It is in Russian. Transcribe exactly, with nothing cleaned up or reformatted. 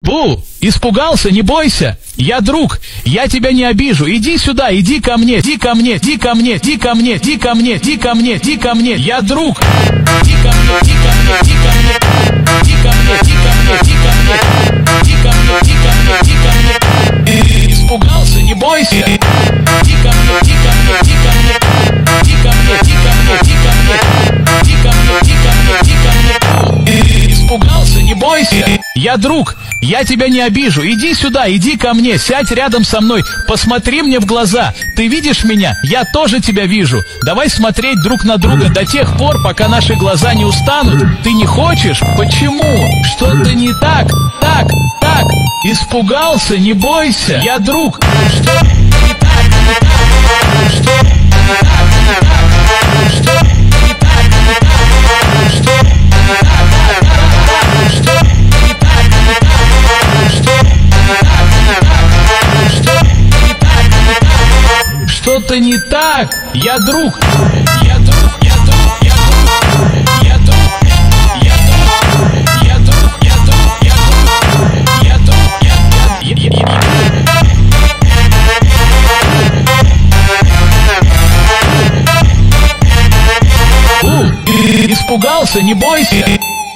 У, испугался, не бойся. Я друг, я тебя не обижу. Иди сюда, иди ко мне, иди ко мне, иди ко мне, иди ко мне, иди ко мне, иди ко мне, иди ко мне. Я друг. Иди ко мне, иди ко мне, иди ко мне. Иди ко мне, иди ко мне, иди ко мне. Иди ко мне, иди ко мне, иди ко мне. Испугался, не бойся. Иди ко мне, иди ко мне, иди ко мне. Иди ко мне, иди ко мне, иди ко мне. Иди ко мне, иди ко мне, иди ко мне. Испугался, не бойся. Я друг, я тебя не обижу. Иди сюда, иди ко мне, сядь рядом со мной, посмотри мне в глаза. Ты видишь меня? Я тоже тебя вижу. Давай смотреть друг на друга до тех пор, пока наши глаза не устанут. Ты не хочешь? Почему? Что-то не так, так, так. Испугался, не бойся. Я друг. Что не так, не так? Что не так, не так? Что не так, не так? Что не так, не так? Что-то не так. Я друг. Я друг. Я друг. Я друг. Я друг. Я друг. Я друг. Я друг. Я друг. Я друг. Я друг. У, испугался, не бойся.